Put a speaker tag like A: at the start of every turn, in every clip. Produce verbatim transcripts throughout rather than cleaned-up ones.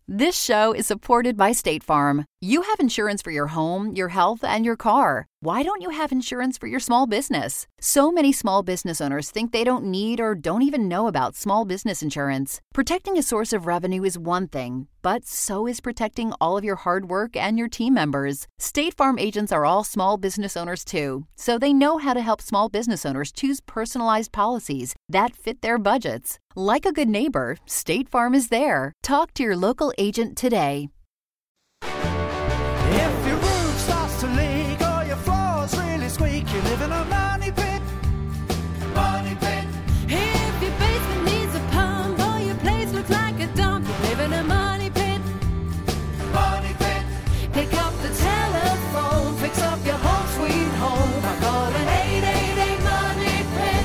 A: This show is supported by State Farm. You have insurance for your home, your health, and your car. Why don't you have insurance for your small business? So many small business owners think they don't need or don't even know about small business insurance. Protecting a source of revenue is one thing, but so is protecting all of your hard work and your team members. State Farm agents are all small business owners too, so they know how to help small business owners choose personalized policies that fit their budgets. Like a good neighbor, State Farm is there. Talk to your local agent today.
B: If your roof starts to leak or your floor's really squeak, you live in a money pit. Money pit.
C: If your basement needs a pump or your place looks like a dump, you live in a money pit.
B: Money pit.
C: Pick up the telephone, fix up your home sweet home by calling eight eight eight money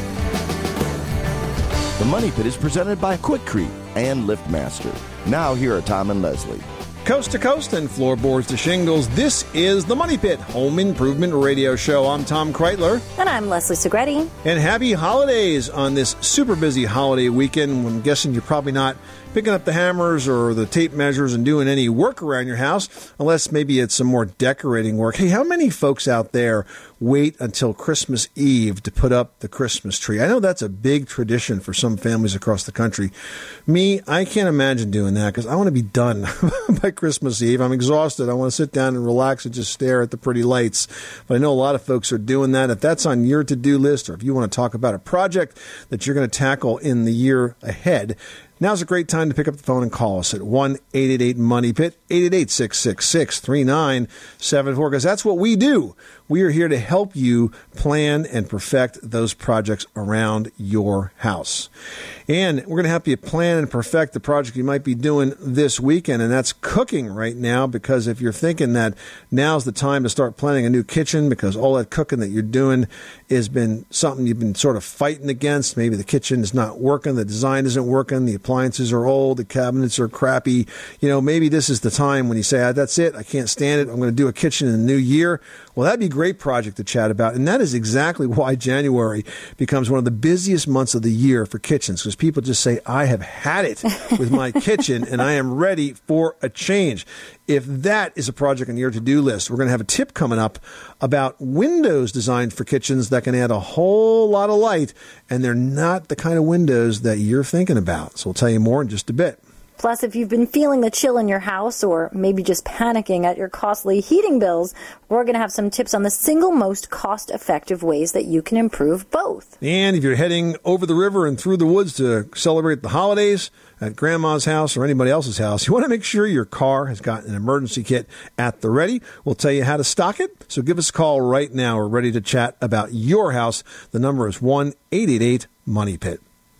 C: pit.
D: The Money Pit is presented by Quikrete and LiftMaster. Now here are Tom and Leslie.
E: Coast to coast and floorboards to shingles, this is the Money Pit Home Improvement Radio Show. I'm Tom Kreitler.
F: And I'm Leslie Segretti.
E: And happy holidays on this super busy holiday weekend. I'm guessing you're probably not picking up the hammers or the tape measures and doing any work around your house, unless maybe it's some more decorating work. Hey, how many folks out there wait until Christmas Eve to put up the Christmas tree? I know that's a big tradition for some families across the country. Me, I can't imagine doing that because I want to be done by Christmas Eve. I'm exhausted. I want to sit down and relax and just stare at the pretty lights. But I know a lot of folks are doing that. If that's on your to-do list, or if you want to talk about a project that you're going to tackle in the year ahead, now's a great time to pick up the phone and call us at one eight eight eight money pit, eight eight eight, six six six, three nine seven four, because that's what we do. We are here to help you plan and perfect those projects around your house. And we're going to help you plan and perfect the project you might be doing this weekend, and that's cooking right now, because if you're thinking that now's the time to start planning a new kitchen because all that cooking that you're doing has been something you've been sort of fighting against, maybe the kitchen is not working, the design isn't working, the appliances are old, the cabinets are crappy, you know, maybe this is the time when you say, ah, that's it, I can't stand it, I'm going to do a kitchen in the new year. Well, that'd be a great project to chat about, and that is exactly why January becomes one of the busiest months of the year for kitchens, because people just say, I have had it with my kitchen, and I am ready for a change. If that is a project on your to-do list, we're going to have a tip coming up about windows designed for kitchens that can add a whole lot of light, and they're not the kind of windows that you're thinking about. So we'll tell you more in just a bit.
F: Plus, if you've been feeling the chill in your house or maybe just panicking at your costly heating bills, we're going to have some tips on the single most cost-effective ways that you can improve both.
E: And if you're heading over the river and through the woods to celebrate the holidays at Grandma's house or anybody else's house, you want to make sure your car has got an emergency kit at the ready. We'll tell you how to stock it. So give us a call right now. We're ready to chat about your house. The number is one eight eight eight money pit.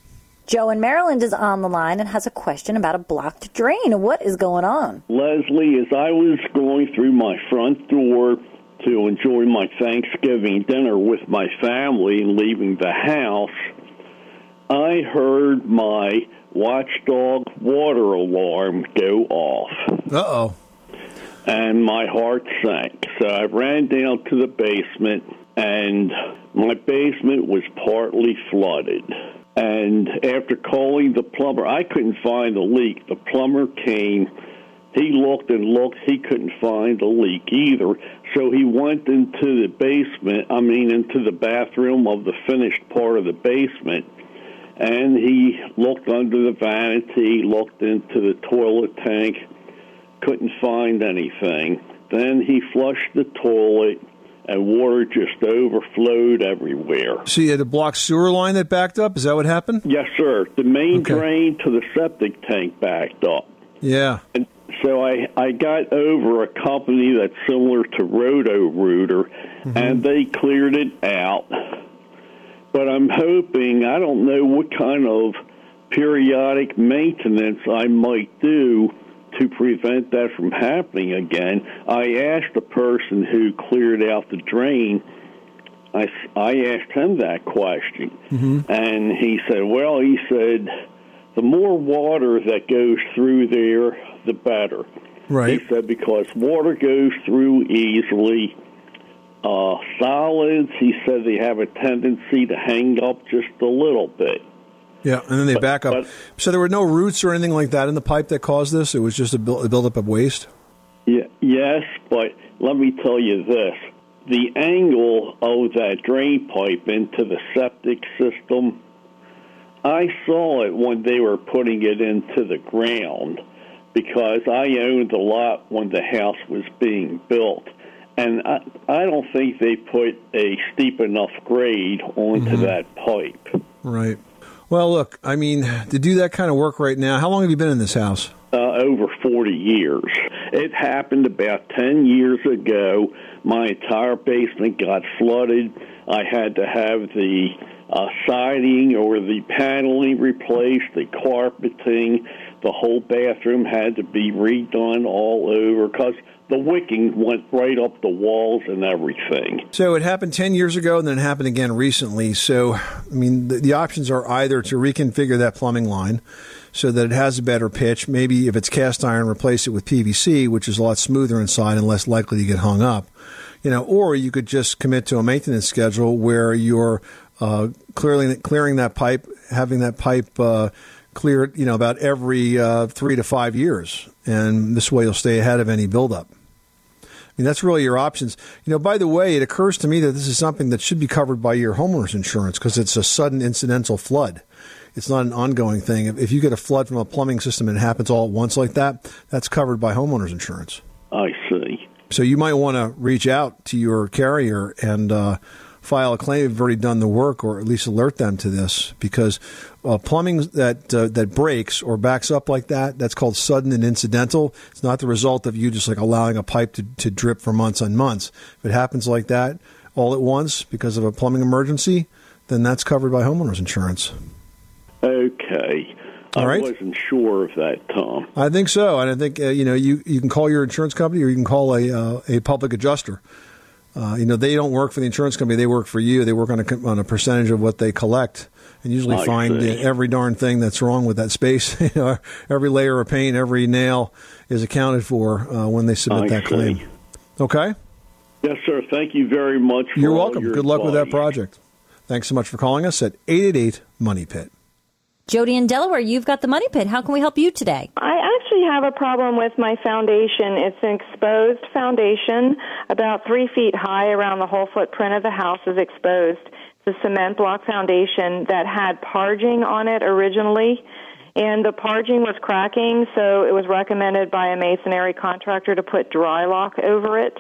F: Joe in Maryland is on the line and has a question about a blocked drain. What is going on?
G: Leslie, as I was going through my front door to enjoy my Thanksgiving dinner with my family and leaving the house, I heard my watchdog water alarm go off.
E: Uh-oh.
G: And my heart sank. So I ran down to the basement, and my basement was partly flooded. And after calling the plumber, I couldn't find the leak. The plumber came. He looked and looked. He couldn't find the leak either. So he went into the basement, I mean, into the bathroom of the finished part of the basement, and he looked under the vanity, looked into the toilet tank, couldn't find anything. Then he flushed the toilet, and water just overflowed everywhere.
E: So you had a blocked sewer line that backed up? Is that what happened?
G: Yes, sir. The main
E: okay.
G: drain to the septic tank backed up.
E: Yeah.
G: And so I, I got over a company that's similar to Roto-Rooter, mm-hmm. and they cleared it out. But I'm hoping, I don't know what kind of periodic maintenance I might do to prevent that from happening again. I asked the person who cleared out the drain, I, I asked him that question, mm-hmm. and he said, well, he said, the more water that goes through there, the better.
E: Right.
G: He said, because water goes through easily. Uh, solids, he said, they have a tendency to hang up just a little bit.
E: Yeah, and then they
G: But-
E: back up.
G: but-
E: So there were no roots or anything like that in the pipe that caused this? It was just a, build, a buildup of waste?
G: Yeah, yes, but let me tell you this. The angle of that drain pipe into the septic system, I saw it when they were putting it into the ground because I owned the lot when the house was being built. And I, I don't think they put a steep enough grade onto
E: Mm-hmm.
G: that pipe.
E: Right. Well, look, I mean, to do that kind of work right now, how long have you been in this house?
G: Uh, over forty years. It happened about ten years ago. My entire basement got flooded. I had to have the uh, siding or the paneling replaced, the carpeting. The whole bathroom had to be redone all over because the wicking went right up the walls and everything.
E: So it happened ten years ago, and then it happened again recently. So, I mean, the, the options are either to reconfigure that plumbing line so that it has a better pitch. Maybe if it's cast iron, replace it with P V C, which is a lot smoother inside and less likely to get hung up. You know, or you could just commit to a maintenance schedule where you're uh, clearing clearing that pipe, having that pipe uh, cleared, you know, about every uh, three to five years, and this way you'll stay ahead of any buildup. I mean, that's really your options. You know, by the way, it occurs to me that this is something that should be covered by your homeowner's insurance because it's a sudden incidental flood. It's not an ongoing thing. If, if you get a flood from a plumbing system and it happens all at once like that, that's covered by homeowner's insurance.
G: I see.
E: So you might want to reach out to your carrier and uh, file a claim if you've already done the work, or at least alert them to this, because uh, plumbing that uh, that breaks or backs up like that, that's called sudden and incidental. It's not the result of you just like allowing a pipe to, to drip for months and months. If it happens like that all at once because of a plumbing emergency, then that's covered by homeowner's insurance.
G: Okay.
E: All right.
G: I wasn't sure of that, Tom.
E: I think so, and I think uh, you know you, you can call your insurance company, or you can call a uh, a public adjuster. Uh, you know, they don't work for the insurance company; they work for you. They work on a on a percentage of what they collect, and usually
G: I
E: find
G: see.
E: every darn thing that's wrong with that space. You know, every layer of paint, every nail is accounted for uh, when they submit
G: I
E: that
G: see.
E: claim. Okay.
G: Yes, sir. Thank you very much. For
E: You're
G: all
E: welcome.
G: your
E: Good luck with that
G: advice.
E: project. Thanks so much for calling us at eight eight eight Money Pit.
H: Jody in Delaware, you've got the Money Pit. How can we help you today?
I: I actually have a problem with my foundation. It's an exposed foundation, about three feet high around the whole footprint of the house is exposed. It's a cement block foundation that had parging on it originally, and the parging was cracking, so it was recommended by a masonry contractor to put dry lock over it.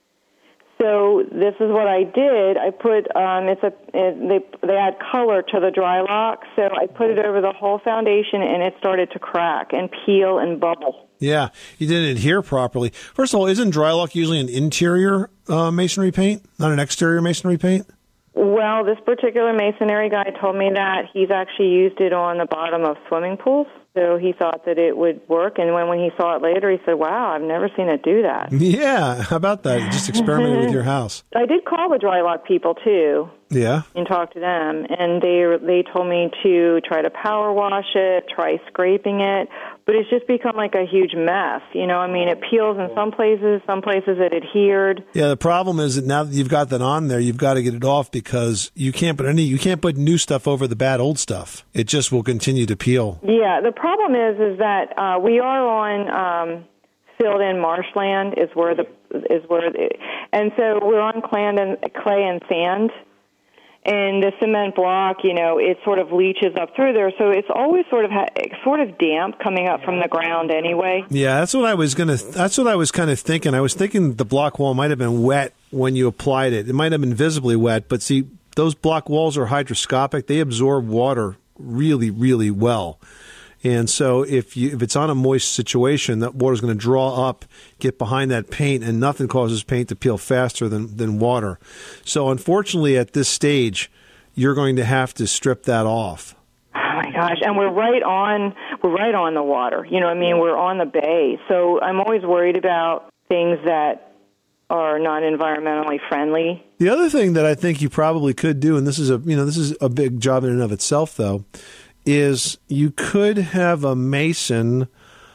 I: So this is what I did. I put um, it's a it, they they add color to the dry lock. So I put it over the whole foundation, and it started to crack and peel and bubble.
E: Yeah, you didn't adhere properly. First of all, isn't Drylock usually an interior uh, masonry paint, not an exterior masonry paint?
I: Well, this particular masonry guy told me that he's actually used it on the bottom of swimming pools. So he thought that it would work, and when, when he saw it later, he said, wow, I've never seen it do that.
E: Yeah, how about that? You just experimented with your house.
I: I did call the dry lock people, too,
E: Yeah.
I: and talk to them, and they they told me to try to power wash it, try scraping it, but it's just become like a huge mess. You know, I mean, it peels in some places, some places it adhered.
E: Yeah, the problem is that now that you've got that on there, you've got to get it off because you can't put any, you can't put new stuff over the bad old stuff. It just will continue to peel.
I: Yeah, the problem is is that uh, we are on um, filled-in marshland is where the is where, the, and so we're on clay and clay and sand. And the cement block, you know, it sort of leaches up through there, so it's always sort of ha- sort of damp coming up from the ground anyway.
E: Yeah, that's what I was gonna. That's what I was kind of thinking. I was thinking the block wall might have been wet when you applied it. It might have been visibly wet, but see, those block walls are hydroscopic. They absorb water really, really well. And so if you if it's on a moist situation, that water's going to draw up, get behind that paint, and nothing causes paint to peel faster than, than water. So unfortunately, at this stage, you're going to have to strip that off.
I: Oh my gosh! And we're right on we're right on the water. You know, I mean, we're on the bay. So I'm always worried about things that are not environmentally friendly.
E: The other thing that I think you probably could do, and this is a you know this is a big job in and of itself, though, is you could have a mason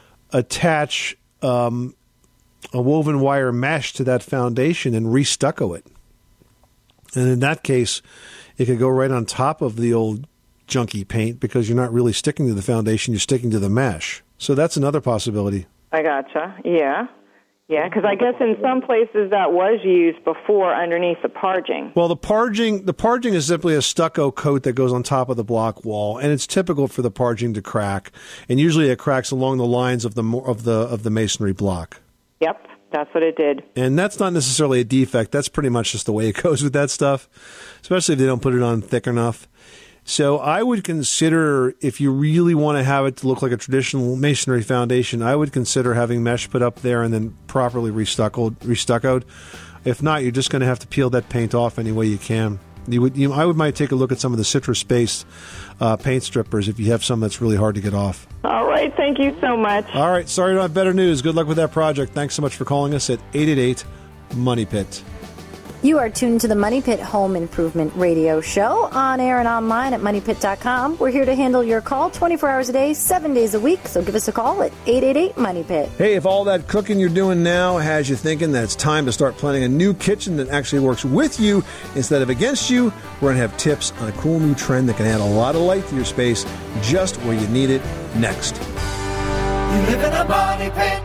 E: attach um, a woven wire mesh to that foundation and re-stucco it. And in that case, it could go right on top of the old junky paint because you're not really sticking to the foundation, you're sticking to the mesh. So that's another possibility.
I: I gotcha. Yeah. Yeah, because I guess in some places that was used before underneath the parging.
E: Well, the parging, the parging is simply a stucco coat that goes on top of the block wall, and it's typical for the parging to crack. And usually it cracks along the lines of the of the of the masonry block.
I: Yep, that's what it did.
E: And that's not necessarily a defect. That's pretty much just the way it goes with that stuff, especially if they don't put it on thick enough. So I would consider, if you really want to have it to look like a traditional masonry foundation, I would consider having mesh put up there and then properly restuccoed. restuccoed. If not, you're just going to have to peel that paint off any way you can. You would, you, I would might take a look at some of the citrus-based uh, paint strippers if you have some that's really hard to get off.
I: All right, thank you so much.
E: All right, sorry I don't have better news. Good luck with that project. Thanks so much for calling us at eight eight eight, money pit.
F: You are tuned to the Money Pit Home Improvement Radio Show, on air and online at money pit dot com. We're here to handle your call twenty-four hours a day, seven days a week. So give us a call at eight eight eight, money pit.
E: Hey, if all that cooking you're doing now has you thinking that it's time to start planning a new kitchen that actually works with you instead of against you, we're going to have tips on a cool new trend that can add a lot of light to your space just where you need it next.
B: You live in a money pit.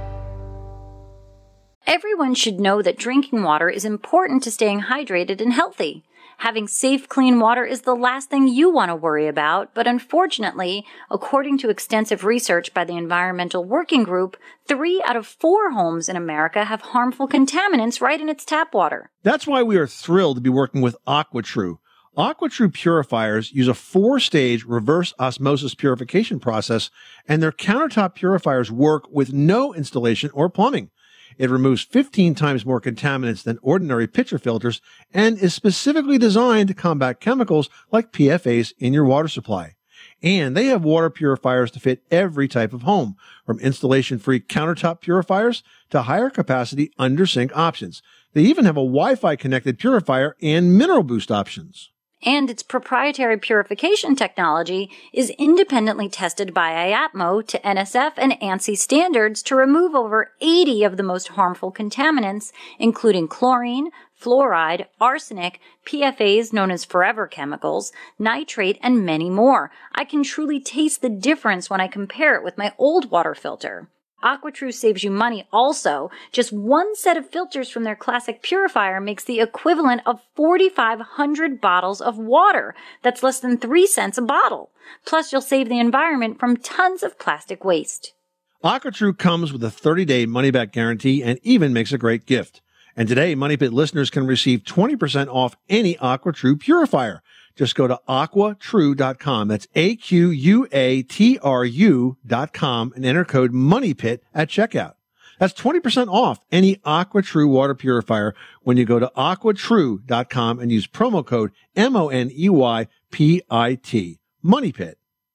H: Everyone should know that drinking water is important to staying hydrated and healthy. Having safe, clean water is the last thing you want to worry about, but unfortunately, according to extensive research by the Environmental Working Group, three out of four homes in America have harmful contaminants right in its tap water.
E: That's why we are thrilled to be working with AquaTrue. AquaTrue purifiers use a four-stage reverse osmosis purification process, and their countertop purifiers work with no installation or plumbing. It removes fifteen times more contaminants than ordinary pitcher filters and is specifically designed to combat chemicals like P F As in your water supply. And they have water purifiers to fit every type of home, from installation-free countertop purifiers to higher capacity under-sink options. They even have a Wi-Fi connected purifier and mineral boost options.
H: And its proprietary purification technology is independently tested by I A P M O to N S F and ANSI standards to remove over eighty of the most harmful contaminants, including chlorine, fluoride, arsenic, P F As known as forever chemicals, nitrate, and many more. I can truly taste the difference when I compare it with my old water filter. AquaTrue saves you money also. Just one set of filters from their classic purifier makes the equivalent of forty-five hundred bottles of water. That's less than three cents a bottle. Plus, you'll save the environment from tons of plastic waste.
E: AquaTrue comes with a thirty-day money-back guarantee and even makes a great gift. And today, Money Pit listeners can receive twenty percent off any AquaTrue purifier. Just go to aqua true dot com. That's A Q U A T R U dot com and enter code MONEYPIT at checkout. That's twenty percent off any AquaTrue water purifier when you go to aqua true dot com and use promo code M O N E Y P I T. MONEYPIT.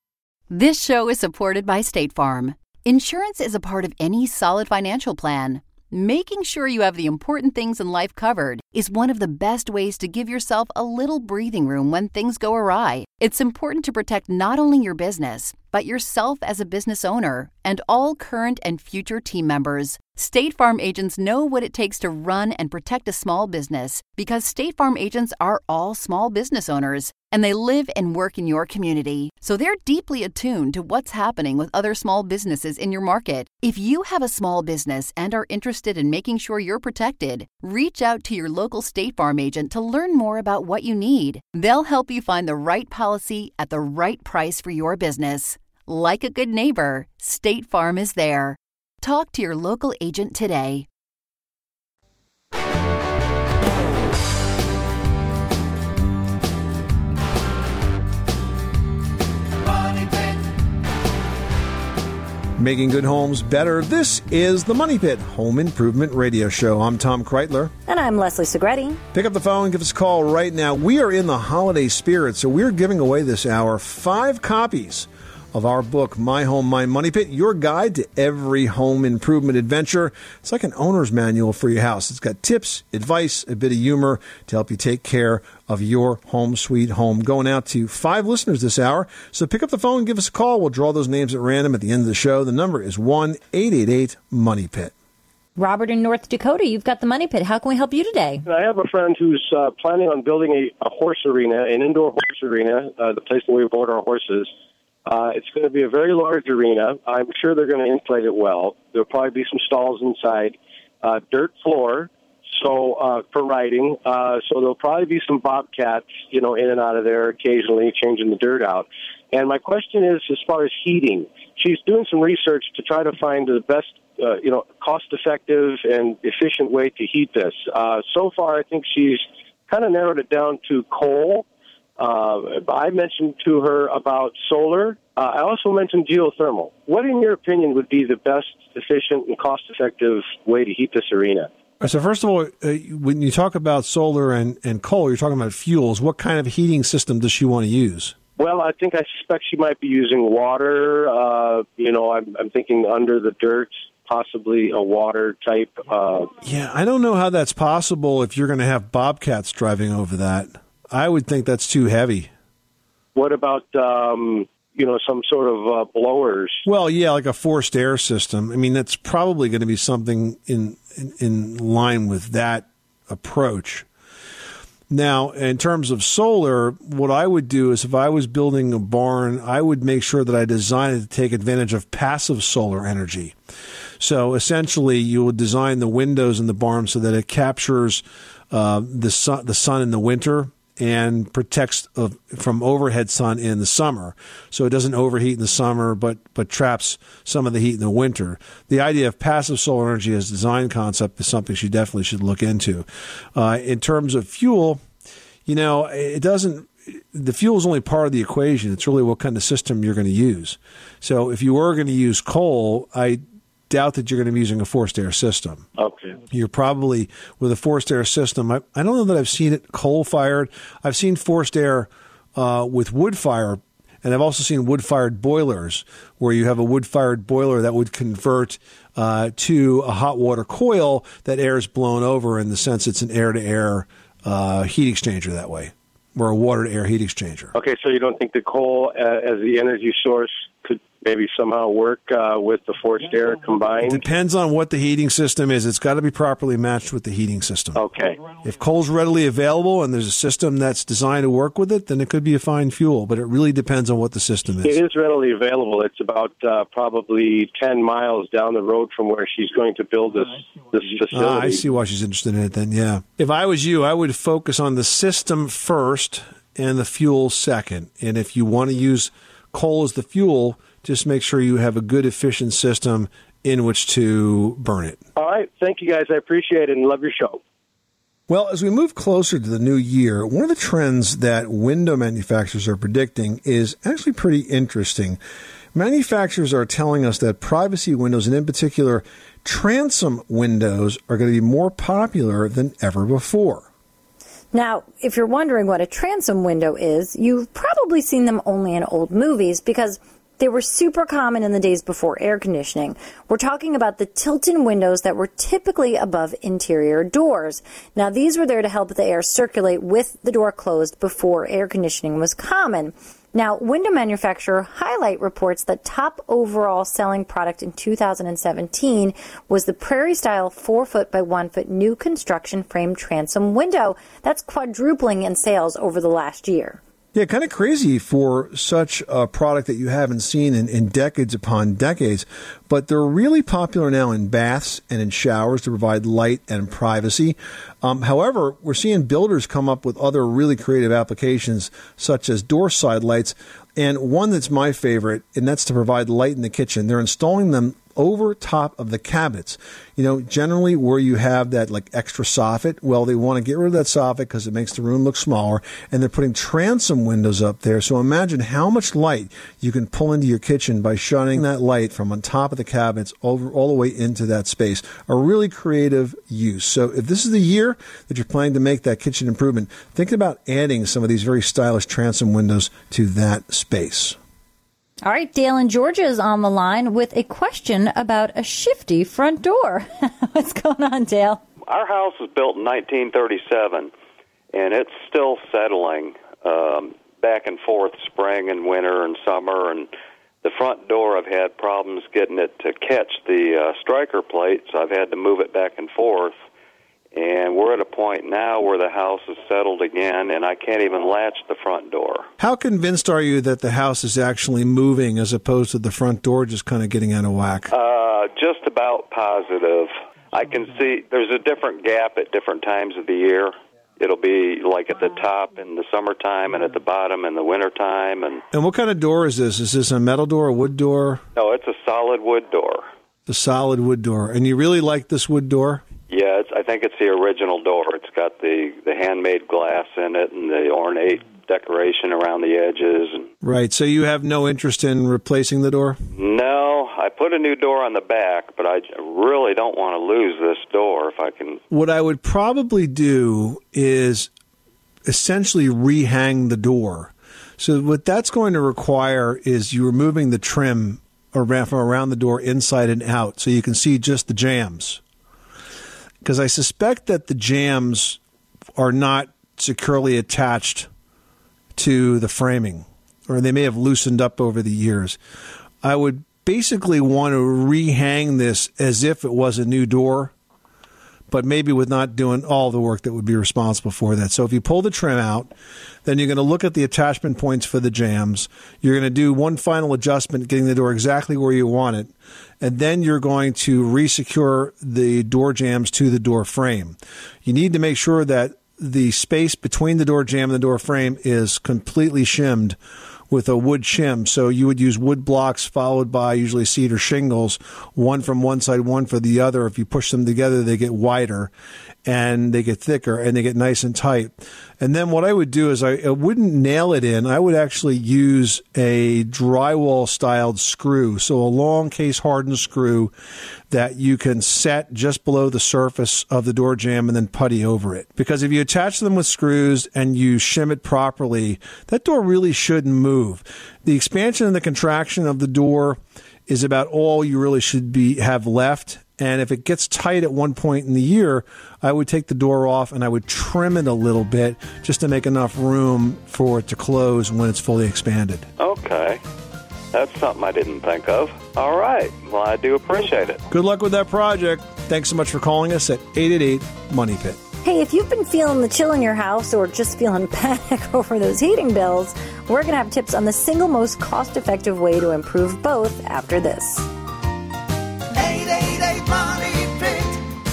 A: This show is supported by State Farm. Insurance is a part of any solid financial plan. Making sure you have the important things in life covered is one of the best ways to give yourself a little breathing room when things go awry. It's important to protect not only your business, but yourself as a business owner and all current and future team members. State Farm agents know what it takes to run and protect a small business because State Farm agents are all small business owners and they live and work in your community. So they're deeply attuned to what's happening with other small businesses in your market. If you have a small business and are interested in making sure you're protected, reach out to your local State Farm agent to learn more about what you need. They'll help you find the right policy at the right price for your business. Like a good neighbor, State Farm is there. Talk to your local agent today.
E: Making good homes better. This is the Money Pit Home Improvement Radio Show. I'm Tom Kreitler.
F: And I'm Leslie Segretti.
E: Pick up the phone, give us a call right now. We are in the holiday spirit, so we're giving away this hour five copies of our book, My Home, My Money Pit, your guide to every home improvement adventure. It's like an owner's manual for your house. It's got tips, advice, a bit of humor to help you take care of your home sweet home. Going out to five listeners this hour. So pick up the phone and give us a call. We'll draw those names at random at the end of the show. The number is one eight eight eight, money pit.
J: Robert in North Dakota, you've got the Money Pit. How can we help you today?
K: I have a friend who's uh, planning on building a, a horse arena, an indoor horse arena, uh, the place where we board our horses. Uh, it's going to be a very large arena. I'm sure they're going to insulate it well. There'll probably be some stalls inside, uh, dirt floor, so uh, for riding. Uh, so there'll probably be some bobcats, you know, in and out of there occasionally, changing the dirt out. And my question is, as far as heating, she's doing some research to try to find the best, uh, you know, cost-effective and efficient way to heat this. Uh, so far, I think she's kind of narrowed it down to coal. Uh, I mentioned to her about solar. Uh, I also mentioned geothermal. What, in your opinion, would be the best, efficient, and cost-effective way to heat this arena?
E: So first of all, uh, when you talk about solar and, and coal, you're talking about fuels. What kind of heating system does she want to use?
K: Well, I think I suspect she might be using water. Uh, you know, I'm, I'm thinking under the dirt, possibly a water type. Uh,
E: yeah, I don't know how that's possible if you're going to have bobcats driving over that. I would think that's too heavy.
K: What about, um, you know, some sort of uh, blowers?
E: Well, yeah, like a forced air system. I mean, that's probably going to be something in, in, in line with that approach. Now, in terms of solar, what I would do is if I was building a barn, I would make sure that I designed it to take advantage of passive solar energy. So essentially, you would design the windows in the barn so that it captures uh, the sun, the sun in the winter and protects uh, from overhead sun in the summer. So it doesn't overheat in the summer, but but traps some of the heat in the winter. The idea of passive solar energy as a design concept is something she definitely should look into. Uh, in terms of fuel, you know, it doesn't, the fuel is only part of the equation. It's really what kind of system you're going to use. So if you were going to use coal, I doubt that you're going to be using a forced air system.
K: Okay.
E: You're probably, with a forced air system, I, I don't know that I've seen it coal-fired. I've seen forced air uh, with wood fire, and I've also seen wood-fired boilers where you have a wood-fired boiler that would convert uh, to a hot water coil that air is blown over in the sense it's an air-to-air uh, heat exchanger that way, or a water-to-air heat exchanger.
K: Okay, so you don't think the coal uh, as the energy source could maybe somehow work uh, with the forced air combined?
E: It depends on what the heating system is. It's got to be properly matched with the heating system.
K: Okay.
E: If coal's readily available and there's a system that's designed to work with it, then it could be a fine fuel, but it really depends on what the system is.
K: It is readily available. It's about uh, probably ten miles down the road from where she's going to build this, this facility.
E: Ah, I see why she's interested in it then, yeah. If I was you, I would focus on the system first and the fuel second. And if you want to use coal as the fuel, just make sure you have a good, efficient system in which to burn it.
K: All right. Thank you, guys. I appreciate it and love your show.
E: Well, as we move closer to the new year, one of the trends that window manufacturers are predicting is actually pretty interesting. Manufacturers are telling us that privacy windows, and in particular transom windows, are going to be more popular than ever before.
F: Now, if you're wondering what a transom window is, you've probably seen them only in old movies because they were super common in the days before air conditioning. We're talking about the tilt-in windows that were typically above interior doors. Now, these were there to help the air circulate with the door closed before air conditioning was common. Now, window manufacturer Highlight reports that top overall selling product in two thousand seventeen was the Prairie Style four foot by one foot new construction frame transom window. That's quadrupling in sales over the last year.
E: Yeah, kind of crazy for such a product that you haven't seen in, in decades upon decades. But they're really popular now in baths and in showers to provide light and privacy. Um, however, we're seeing builders come up with other really creative applications, such as door side lights. And one that's my favorite, and that's to provide light in the kitchen. They're installing them over top of the cabinets. You know, generally where you have that like extra soffit, well, they want to get rid of that soffit because it makes the room look smaller, and they're putting transom windows up there. So imagine how much light you can pull into your kitchen by shutting that light from on top of the cabinets over all the way into that space. A really creative use. So if this is the year that you're planning to make that kitchen improvement, think about adding some of these very stylish transom windows to that space.
J: All right, Dale in Georgia is on the line with a question about a shifty front door. What's going on, Dale?
L: Our house was built in nineteen thirty-seven, and it's still settling um, back and forth spring and winter and summer, and The front door, I've had problems getting it to catch the uh, striker plate, so I've had to move it back and forth. And we're at a point now where the house is settled again, and I can't even latch the front door.
E: How convinced are you that the house is actually moving as opposed to the front door just kind of getting out of whack?
L: Uh, just about positive. I can see there's a different gap at different times of the year. It'll be like at the top in the summertime and at the bottom in the wintertime. And,
E: and what kind of door is this? Is this a metal door, a wood door?
L: No, it's a solid wood door.
E: The solid wood door. And you really like this wood door?
L: Yeah, it's, I think it's the original door. It's got the, the handmade glass in it and the ornate decoration around the edges. And
E: right, so you have no interest in replacing the door?
L: No, I put a new door on the back, but I really don't want to lose this door if I can.
E: What I would probably do is essentially rehang the door. So what that's going to require is you removing the trim around, from around the door inside and out so you can see just the jambs. Because I suspect that the jambs are not securely attached to the framing, or they may have loosened up over the years. I would basically want to rehang this as if it was a new door, but maybe with not doing all the work that would be responsible for that. So if you pull the trim out, then you're going to look at the attachment points for the jambs. You're going to do one final adjustment, getting the door exactly where you want it, and then you're going to resecure the door jambs to the door frame. You need to make sure that the space between the door jamb and the door frame is completely shimmed with a wood shim. So you would use wood blocks followed by usually cedar shingles, one from one side, one for the other. If you push them together, they get wider and they get thicker and they get nice and tight. And then what I would do is I, I wouldn't nail it in. I would actually use a drywall styled screw. So a long case hardened screw that you can set just below the surface of the door jamb and then putty over it. Because if you attach them with screws and you shim it properly, that door really shouldn't move. The expansion and the contraction of the door is about all you really should be have left. And if it gets tight at one point in the year, I would take the door off and I would trim it a little bit just to make enough room for it to close when it's fully expanded.
L: Okay. That's something I didn't think of. All right. Well, I do appreciate it.
E: Good luck with that project. Thanks so much for calling us at eight eight eight, MONEY PIT.
F: Hey, if you've been feeling the chill in your house or just feeling panic over those heating bills, we're going to have tips on the single most cost-effective way to improve both after this.
B: eight eight eight, MONEY PIT.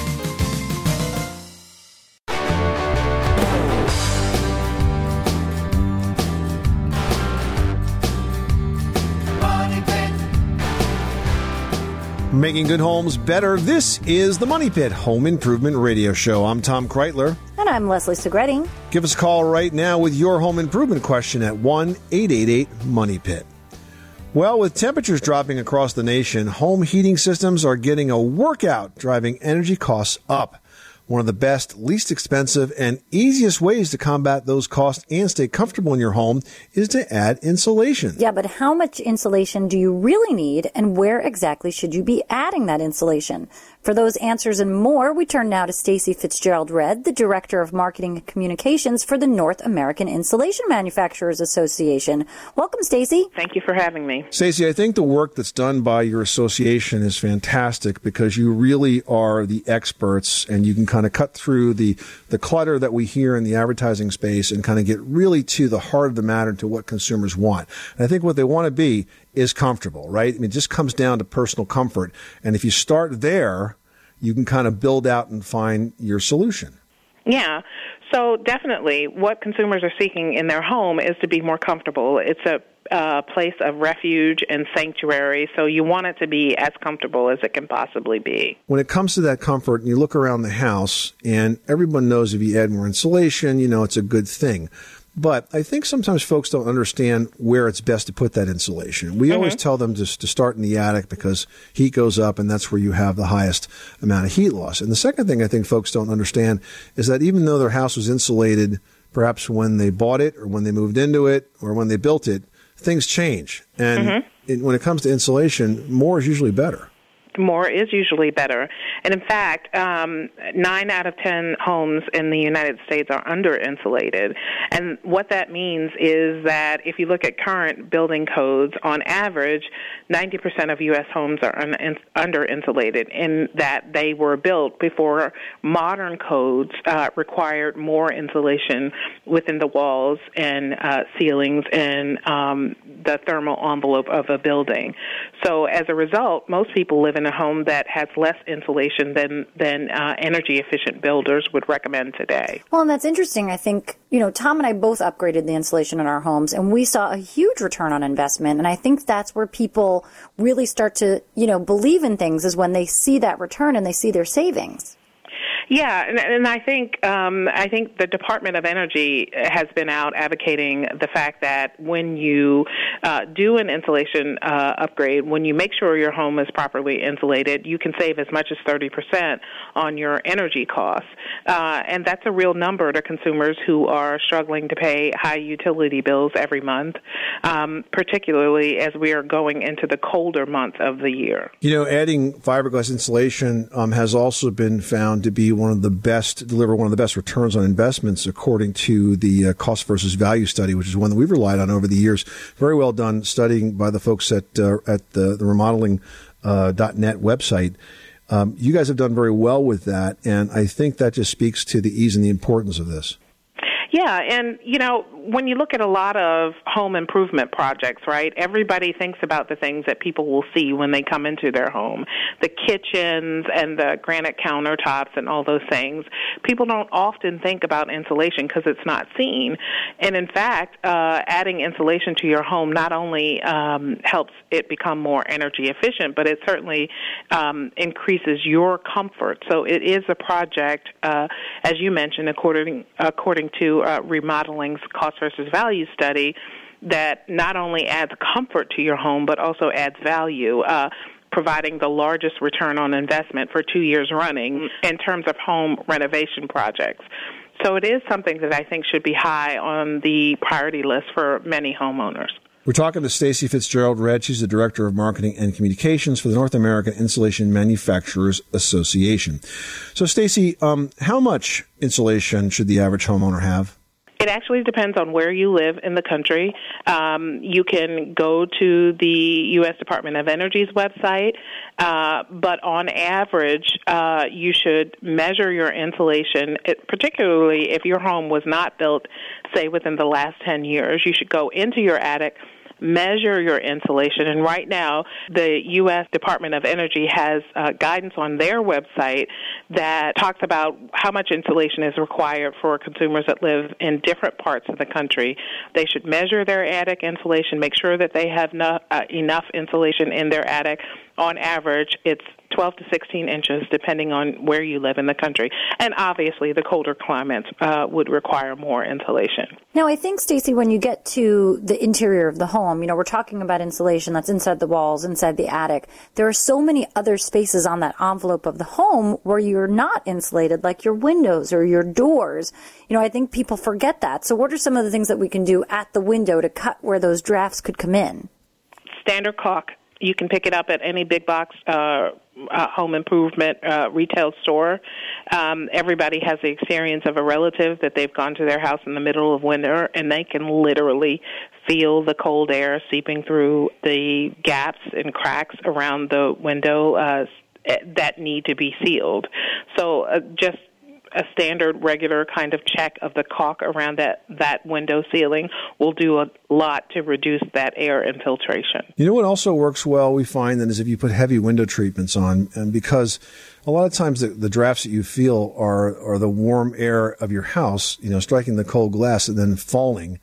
B: Money Pit.
E: Making good homes better. This is the Money Pit Home Improvement Radio Show. I'm Tom Kreitler.
F: And I'm Leslie Segretti.
E: Give us a call right now with your home improvement question at one eight eight eight, MONEY PIT. Well, with temperatures dropping across the nation, home heating systems are getting a workout, driving energy costs up. One of the best, least expensive, and easiest ways to combat those costs and stay comfortable in your home is to add insulation.
F: Yeah, but how much insulation do you really need, and where exactly should you be adding that insulation? For those answers and more, we turn now to Stacey Fitzgerald-Redd, the Director of Marketing and Communications for the North American Insulation Manufacturers Association. Welcome, Stacey.
M: Thank you for having me.
E: Stacey, I think the work that's done by your association is fantastic because you really are the experts and you can kind of cut through the, the clutter that we hear in the advertising space and kind of get really to the heart of the matter, to what consumers want. And I think what they want to be is comfortable, right? I mean, it just comes down to personal comfort. And if you start there, you can kind of build out and find your solution.
M: Yeah. So definitely what consumers are seeking in their home is to be more comfortable. It's a uh, place of refuge and sanctuary, so you want it to be as comfortable as it can possibly be.
E: When it comes to that comfort, and you look around the house, and everyone knows if you add more insulation, you know, it's a good thing. But I think sometimes folks don't understand where it's best to put that insulation. We mm-hmm. always tell them to, to start in the attic because heat goes up and that's where you have the highest amount of heat loss. And the second thing I think folks don't understand is that even though their house was insulated, perhaps when they bought it or when they moved into it or when they built it, things change. And mm-hmm. it, when it comes to insulation, more is usually better.
M: more is usually better. And in fact, um, nine out of ten homes in the United States are under-insulated. And what that means is that if you look at current building codes, on average, ninety percent of U S homes are un- under-insulated in that they were built before modern codes uh, required more insulation within the walls and uh, ceilings and um, the thermal envelope of a building. So as a result, most people live in a home that has less insulation than, than uh, energy-efficient builders would recommend today.
F: Well, and that's interesting. I think, you know, Tom and I both upgraded the insulation in our homes, and we saw a huge return on investment. And I think that's where people really start to, you know, believe in things, is when they see that return and they see their savings.
M: Yeah, and, and I think um, I think the Department of Energy has been out advocating the fact that when you uh, do an insulation uh, upgrade, when you make sure your home is properly insulated, you can save as much as thirty percent on your energy costs. Uh, and that's a real number to consumers who are struggling to pay high utility bills every month, um, particularly as we are going into the colder months of the year.
E: You know, adding fiberglass insulation um, has also been found to be one of the best, deliver one of the best returns on investments, according to the uh, cost versus value study, which is one that we've relied on over the years. Very well done studying by the folks at uh, at the, the remodeling dot net website. Um, you guys have done very well with that, and I think that just speaks to the ease and the importance of this.
M: Yeah, and, you know, when you look at a lot of home improvement projects, right, everybody thinks about the things that people will see when they come into their home, the kitchens and the granite countertops and all those things. People don't often think about insulation because it's not seen. And, in fact, uh, adding insulation to your home not only um, helps it become more energy efficient, but it certainly um, increases your comfort. So it is a project, uh, as you mentioned, according according to uh, Remodeling's cost versus value study, that not only adds comfort to your home, but also adds value, uh, providing the largest return on investment for two years running in terms of home renovation projects. So it is something that I think should be high on the priority list for many homeowners.
E: We're talking to Stacey Fitzgerald-Redd. She's the Director of Marketing and Communications for the North American Insulation Manufacturers Association. So, Stacey, um, how much insulation should the average homeowner have?
M: It actually depends on where you live in the country. Um, you can go to the U S Department of Energy's website, uh, but on average, uh, you should measure your insulation, it, particularly if your home was not built, say, within the last ten years. You should go into your attic, measure your insulation, and right now the U S Department of Energy has uh, guidance on their website that talks about how much insulation is required for consumers that live in different parts of the country. They should measure their attic insulation, make sure that they have no, uh, enough insulation in their attic. On average, it's twelve to sixteen inches, depending on where you live in the country. And obviously, the colder climates uh, would require more insulation.
F: Now, I think, Stacey, when you get to the interior of the home, you know, we're talking about insulation that's inside the walls, inside the attic. There are so many other spaces on that envelope of the home where you're not insulated, like your windows or your doors. You know, I think people forget that. So what are some of the things that we can do at the window to cut where those drafts could come in?
M: Standard caulk. You can pick it up at any big box uh, uh, home improvement uh, retail store. Um, everybody has the experience of a relative that they've gone to their house in the middle of winter, and they can literally feel the cold air seeping through the gaps and cracks around the window uh, that need to be sealed. So uh, just a standard, regular kind of check of the caulk around that, that window ceiling will do a lot to reduce that air infiltration.
E: You know what also works well, we find, then, is if you put heavy window treatments on, and because a lot of times the, the drafts that you feel are, are the warm air of your house, you know, striking the cold glass and then falling.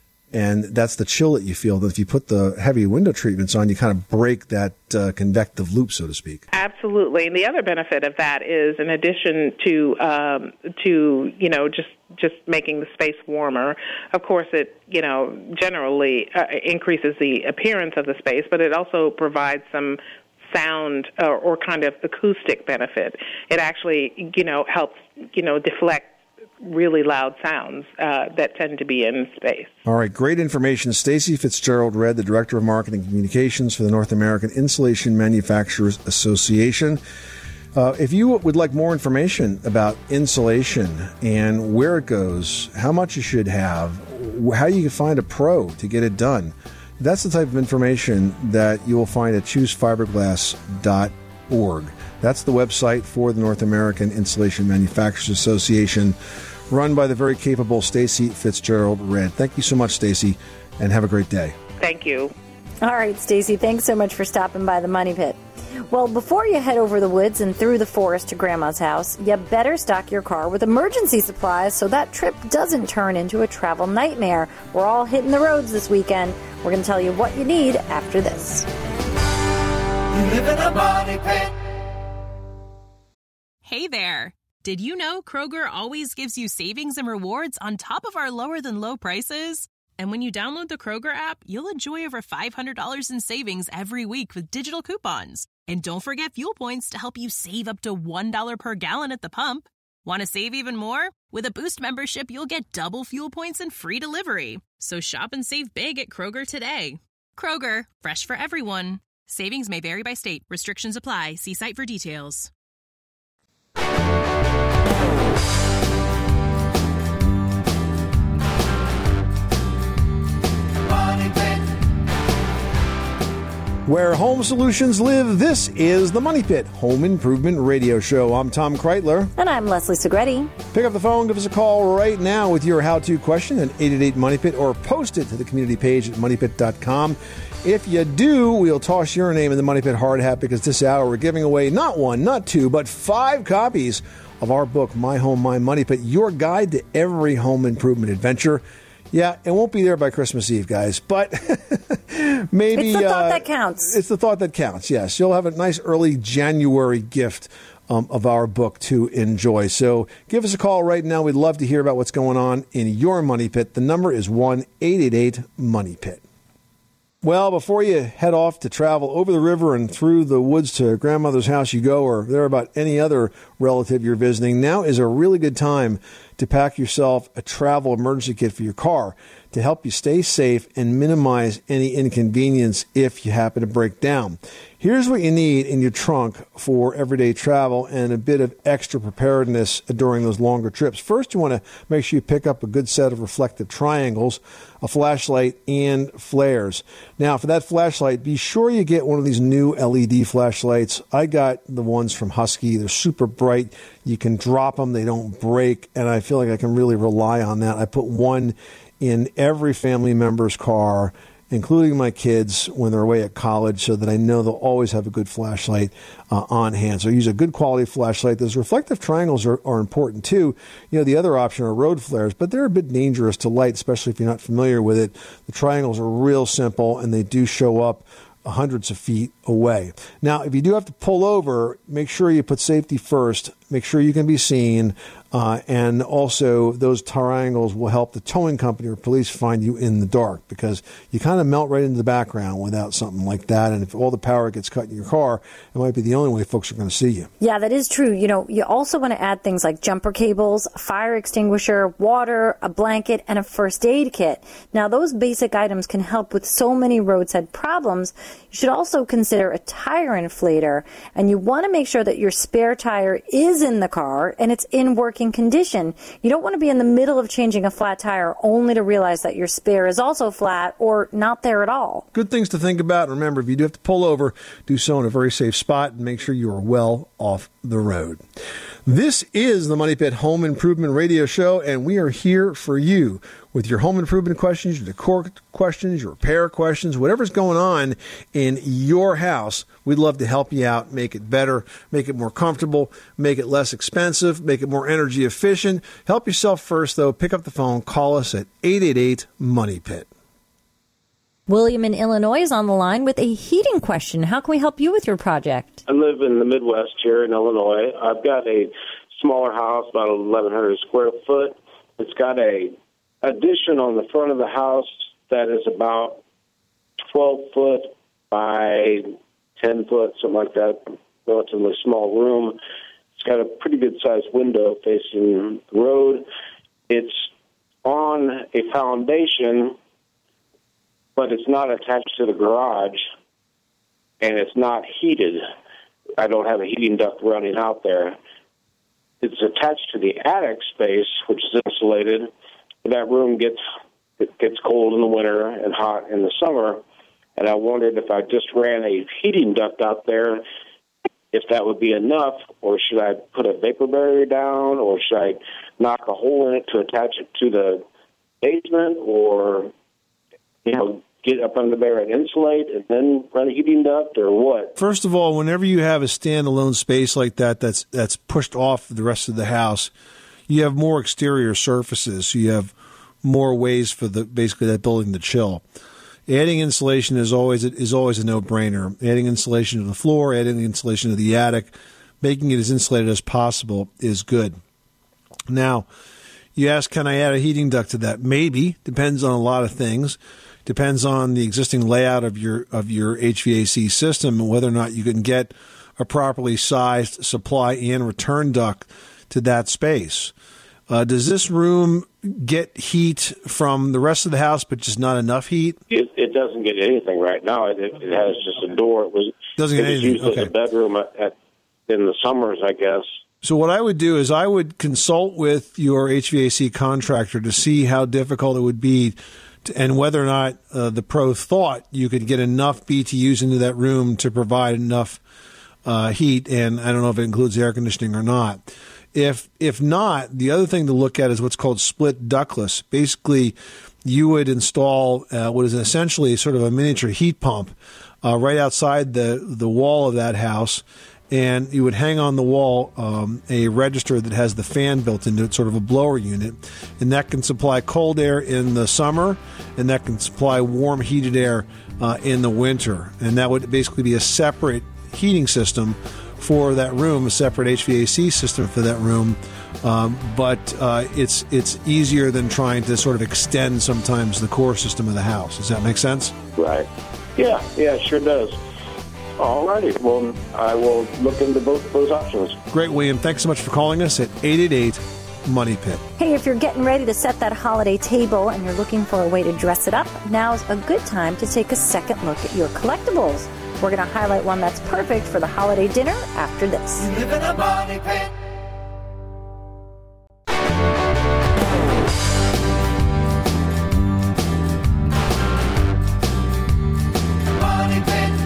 E: And that's the chill that you feel. That if you put the heavy window treatments on, you kind of break that uh, convective loop, so to speak.
M: Absolutely. And the other benefit of that is, in addition to um, to you know just just making the space warmer, of course, it you know generally uh, increases the appearance of the space, but it also provides some sound or, or kind of acoustic benefit. It actually you know helps you know deflect really loud sounds uh, that tend to be in space.
E: All right, great information. Stacy Fitzgerald Red, the Director of Marketing and Communications for the North American Insulation Manufacturers Association. Uh, if you would like more information about insulation and where it goes, how much you should have, how you can find a pro to get it done, that's the type of information that you will find at choose fiberglass dot org. That's the website for the North American Insulation Manufacturers Association, run by the very capable Stacy Fitzgerald Red. Thank you so much, Stacy, and have a great day.
M: Thank you.
F: All right, Stacy, thanks so much for stopping by the Money Pit. Well, before you head over the woods and through the forest to Grandma's house, you better stock your car with emergency supplies so that trip doesn't turn into a travel nightmare. We're all hitting the roads this weekend. We're going to tell you what you need after this.
B: You live in a Money Pit.
N: Hey there. Did you know Kroger always gives you savings and rewards on top of our lower than low prices? And when you download the Kroger app, you'll enjoy over five hundred dollars in savings every week with digital coupons. And don't forget fuel points to help you save up to one dollar per gallon at the pump. Want to save even more? With a Boost membership, you'll get double fuel points and free delivery. So shop and save big at Kroger today. Kroger, fresh for everyone. Savings may vary by state. Restrictions apply. See site for details.
E: Where home solutions live, this is the Money Pit Home Improvement Radio Show. I'm Tom Kreitler.
F: And I'm Leslie Segretti.
E: Pick up the phone, give us a call right now with your how-to question at eight eight eight Money Pit or post it to the community page at money pit dot com. If you do, we'll toss your name in the Money Pit hard hat because this hour we're giving away not one, not two, but five copies of our book, My Home, My Money Pit, your guide to every home improvement adventure. Yeah, it won't be there by Christmas Eve, guys, but maybe...
F: It's the thought
E: uh,
F: that counts.
E: It's the thought that counts, yes. You'll have a nice early January gift um, of our book to enjoy. So give us a call right now. We'd love to hear about what's going on in your Money Pit. The number is one eight eight eight Money Pit. Well, before you head off to travel over the river and through the woods to grandmother's house you go, or there about any other relative you're visiting, now is a really good time to pack yourself a travel emergency kit for your car to help you stay safe and minimize any inconvenience if you happen to break down. Here's what you need in your trunk for everyday travel and a bit of extra preparedness during those longer trips. First, you want to make sure you pick up a good set of reflective triangles, a flashlight, and flares. Now, for that flashlight, be sure you get one of these new L E D flashlights. I got the ones from Husky. They're super bright. You can drop them. They don't break, and I feel like I can really rely on that. I put one in every family member's car, including my kids when they're away at college, so that I know they'll always have a good flashlight uh, on hand. So use a good quality flashlight. Those reflective triangles are, are important too. You know, the other option are road flares, but they're a bit dangerous to light, especially if you're not familiar with it. The triangles are real simple, and they do show up hundreds of feet away. Now, if you do have to pull over, make sure you put safety first. Make sure you can be seen. Uh, and also, those triangles will help the towing company or police find you in the dark, because you kind of melt right into the background without something like that. And if all the power gets cut in your car, it might be the only way folks are going to see you.
F: Yeah, that is true. You know, you also want to add things like jumper cables, a fire extinguisher, water, a blanket, and a first aid kit. Now, those basic items can help with so many roadside problems. You should also consider a tire inflator, and you want to make sure that your spare tire is in the car and it's in working condition. You don't want to be in the middle of changing a flat tire only to realize that your spare is also flat or not there at all.
E: Good things to think about. Remember, if you do have to pull over, do so in a very safe spot and make sure you are well off the road. This is the Money Pit Home Improvement Radio Show, and we are here for you with your home improvement questions, your decor questions, your repair questions, whatever's going on in your house. We'd love to help you out, make it better, make it more comfortable, make it less expensive, make it more energy efficient. Help yourself first, though. Pick up the phone. Call us at eight eight eight Money Pit.
J: William in Illinois is on the line with a heating question. How can we help you with your project?
K: I live in the Midwest here in Illinois. I've got a smaller house, about eleven hundred square foot. It's got a addition on the front of the house that is about twelve foot by ten foot, something like that, relatively small room. It's got a pretty good-sized window facing the road. it's on a foundation, but it's not attached to the garage, and it's not heated. I don't have a heating duct running out there. It's attached to the attic space, which is insulated. That room gets it gets cold in the winter and hot in the summer, and I wondered if I just ran a heating duct out there, if that would be enough, or should I put a vapor barrier down, or should I knock a hole in it to attach it to the basement, or, you know, get up under there and insulate and then run a heating duct, or what?
E: First of all, whenever you have a standalone space like that that's that's pushed off the rest of the house, you have more exterior surfaces, so you have more ways for the basically that building to chill. Adding insulation is always is always a no-brainer. Adding insulation to the floor, adding insulation to the attic, making it as insulated as possible is good. Now, you ask, can I add a heating duct to that? Maybe. Depends on a lot of things. Depends on the existing layout of your of your H V A C system and whether or not you can get a properly sized supply and return duct to that space. Uh, does this room get heat from the rest of the house, but just not enough heat?
K: It, it doesn't get anything right now. It, it has just a door. It was
E: doesn't get
K: it was
E: anything.
K: used
E: Okay.
K: as a bedroom at, at, in the summers, I guess.
E: So what I would do is I would consult with your H V A C contractor to see how difficult it would be to, and whether or not uh, the pro thought you could get enough B T Us into that room to provide enough uh, heat, and I don't know if it includes air conditioning or not. If if not, the other thing to look at is what's called split ductless. Basically, you would install uh, what is essentially sort of a miniature heat pump uh, right outside the, the wall of that house, and you would hang on the wall um, a register that has the fan built into it, sort of a blower unit, and that can supply cold air in the summer, and that can supply warm, heated air uh, in the winter. And that would basically be a separate heating system for that room, a separate H V A C system for that room. Um, but uh, it's it's easier than trying to sort of extend sometimes the core system of the house. Does that make sense?
K: Right. Yeah, yeah, it sure does. All righty. Well, I will look into both those options.
E: Great, William. Thanks so much for calling us at eight eight eight, Money Pit.
F: Hey, if you're getting ready to set that holiday table and you're looking for a way to dress it up, now's a good time to take a second look at your collectibles. We're going to highlight one that's perfect for the holiday dinner after this.
B: You live in a money pit. Money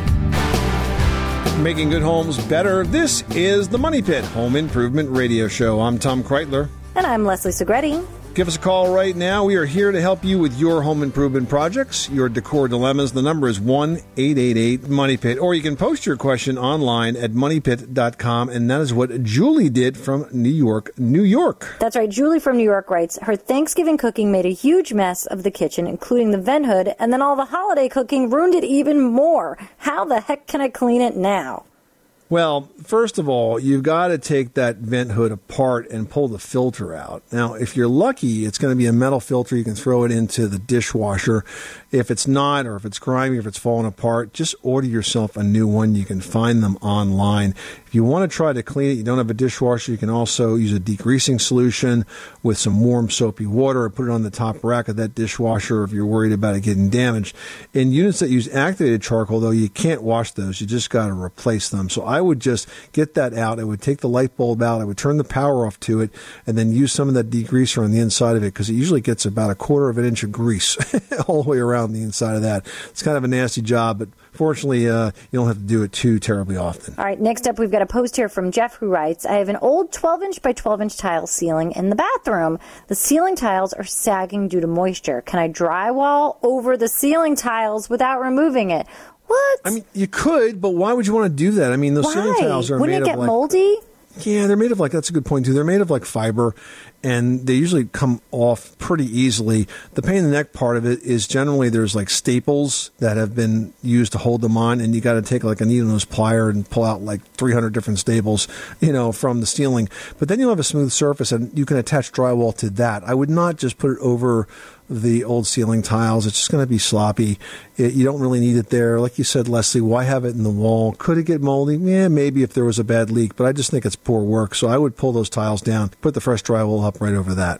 B: pit.
E: Making good homes better. This is the Money Pit Home Improvement Radio Show. I'm Tom Kreitler.
F: And I'm Leslie Segretti.
E: Give us a call right now. We are here to help you with your home improvement projects, your decor dilemmas. The number is one eight eight eight, Money Pit. Or you can post your question online at money pit dot com. And that is what Julie did from New York, New York.
F: That's right. Julie from New York writes, her Thanksgiving cooking made a huge mess of the kitchen, including the vent hood, and then all the holiday cooking ruined it even more. How the heck can I clean it now?
E: Well, first of all, you've got to take that vent hood apart and pull the filter out. Now, if you're lucky, it's going to be a metal filter. You can throw it into the dishwasher. If it's not, or if it's grimy, or if it's falling apart, just order yourself a new one. You can find them online. If you want to try to clean it, you don't have a dishwasher, you can also use a degreasing solution with some warm soapy water and put it on the top rack of that dishwasher if you're worried about it getting damaged. In units that use activated charcoal, though, you can't wash those. You just got to replace them. So I would just get that out. I would take the light bulb out. I would turn the power off to it and then use some of that degreaser on the inside of it because it usually gets about a quarter of an inch of grease all the way around the inside of that. It's kind of a nasty job, but fortunately, uh, you don't have to do it too terribly often.
F: All right, next up, we've got a post here from Jeff who writes, I have an old twelve inch by twelve inch tile ceiling in the bathroom. The ceiling tiles are sagging due to moisture. Can I drywall over the ceiling tiles without removing it? What?
E: I mean, you could, but why would you want to do that? I mean, those
F: Why?
E: ceiling tiles are
F: Wouldn't
E: made
F: it get
E: of like...
F: moldy?
E: Yeah, they're made of like, that's a good point too. They're made of like fiber and they usually come off pretty easily. The pain in the neck part of it is generally there's like staples that have been used to hold them on and you got to take like a needle nose plier and pull out like three hundred different staples, you know, from the ceiling. But then you'll have a smooth surface and you can attach drywall to that. I would not just put it over the old ceiling tiles. It's just going to be sloppy. It, you don't really need it there. Like you said, Leslie, why have it in the wall? Could it get moldy? Yeah, maybe if there was a bad leak, but I just think it's poor work. So I would pull those tiles down, put the fresh drywall up right over that.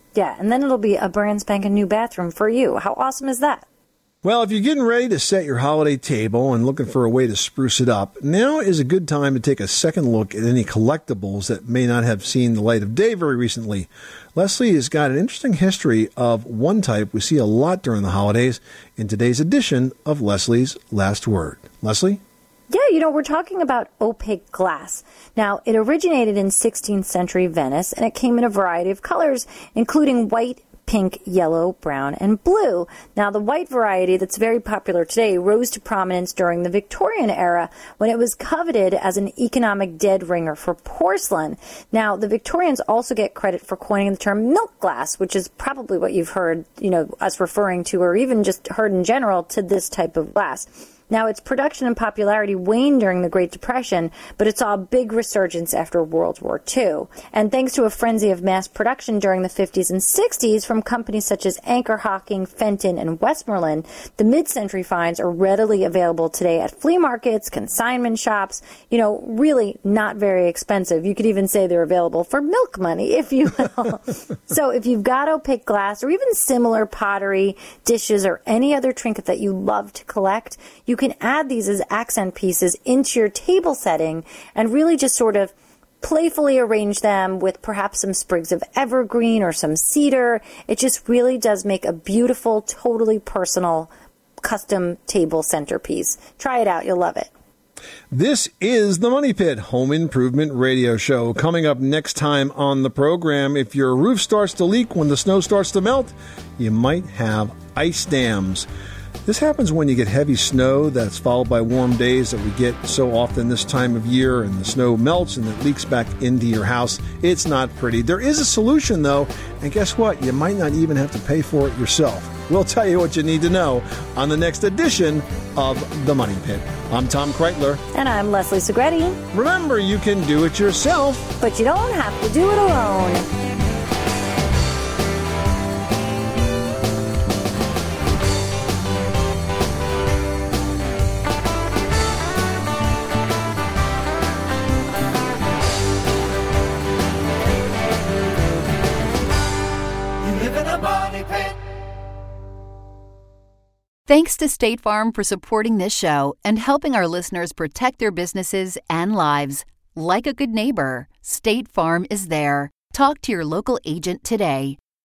F: Yeah, and then it'll be a brand spanking new bathroom for you. How awesome is that?
E: Well, if you're getting ready to set your holiday table and looking for a way to spruce it up, now is a good time to take a second look at any collectibles that may not have seen the light of day very recently. Leslie has got an interesting history of one type we see a lot during the holidays in today's edition of Leslie's Last Word. Leslie?
F: Yeah, you know, we're talking about opaque glass. Now, it originated in sixteenth century Venice, and it came in a variety of colors, including white, pink, yellow, brown, and blue. Now, the white variety that's very popular today rose to prominence during the Victorian era when it was coveted as an economic dead ringer for porcelain. Now, the Victorians also get credit for coining the term milk glass, which is probably what you've heard, you know, us referring to, or even just heard in general to this type of glass. Now, its production and popularity waned during the Great Depression, but it saw a big resurgence after World War Two. And thanks to a frenzy of mass production during the fifties and sixties from companies such as Anchor Hocking, Fenton, and Westmoreland, the mid-century finds are readily available today at flea markets, consignment shops, you know, really not very expensive. You could even say they're available for milk money, if you will. So if you've got opaque glass or even similar pottery, dishes, or any other trinket that you love to collect, you can add these as accent pieces into your table setting and really just sort of playfully arrange them with perhaps some sprigs of evergreen or some cedar. It just really does make a beautiful, totally personal, custom table centerpiece. Try it out. You'll love it.
E: This is the Money Pit Home Improvement Radio Show. Coming up next time on the program, if your roof starts to leak when the snow starts to melt, you might have ice dams. This happens when you get heavy snow that's followed by warm days that we get so often this time of year, and the snow melts and it leaks back into your house. It's not pretty. There is a solution, though, and guess what? You might not even have to pay for it yourself. We'll tell you what you need to know on the next edition of The Money Pit. I'm Tom Kreitler.
F: And I'm Leslie Segretti.
E: Remember, you can do it yourself,
F: but you don't have to do it alone.
A: Thanks to State Farm for supporting this show and helping our listeners protect their businesses and lives. Like a good neighbor, State Farm is there. Talk to your local agent today.